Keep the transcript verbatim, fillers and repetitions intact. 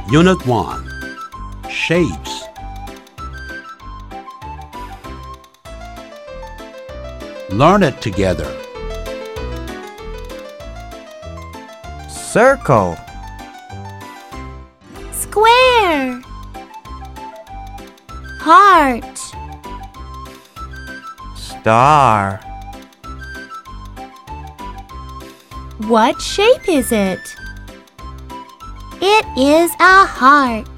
Unit one. Shapes. Learn it together. Circle. Square. Heart. Star. What shape is it? It is a heart.